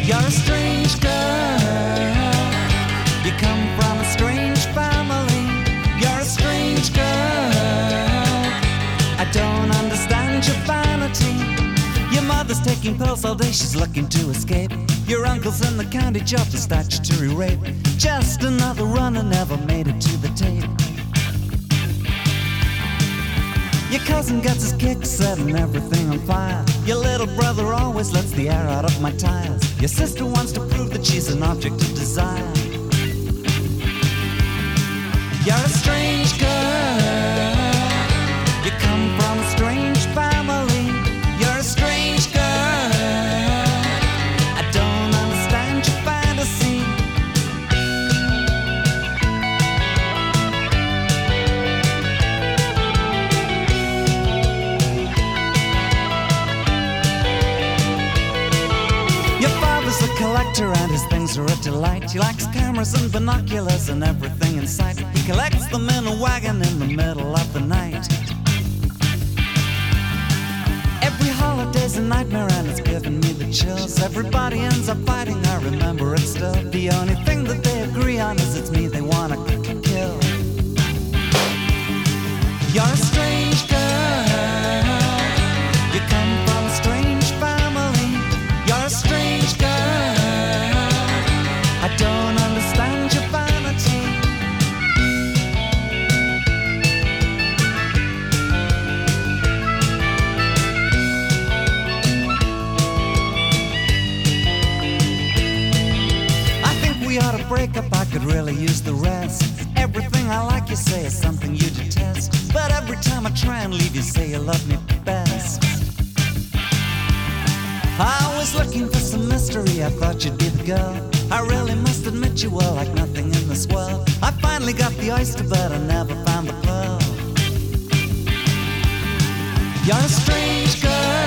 You're a strange girl. You come from a strange family. You're a strange girl. I don't understand your vanity. Your mother's taking pills all day, she's looking to escape. Your uncle's in the county jail for statutory rape. Just another runner, never made it to the tape. Your cousin gets his kick, setting everything on fire. Your little brother always lets the air out of my tires. Your sister wants to prove that she's an object of desire. You're a strange girl. You come from a strange family. You're a strange girl. I don't understand your fantasy. Your father's a collector and his things are a delight. He likes cameras and binoculars and everything in sight. He collects them in a wagon in the middle of the night. Every holiday's a nightmare and it's giving me the chills. Everybody ends up fighting, I remember it still. The only thing that they agree on is it's me they wanna kill. You're a strange girl. You come from a strange family. You're a strange girl. I don't understand your vanity. I think we ought to break up, I could really use the rest. Everything I like you say is something you detest. But every time I try and leave you say you love me best. I was looking for some mystery, I thought you'd be the girl. I really must admit you were like nothing in this world. I finally got the oyster but I never found the pearl. You're a strange girl.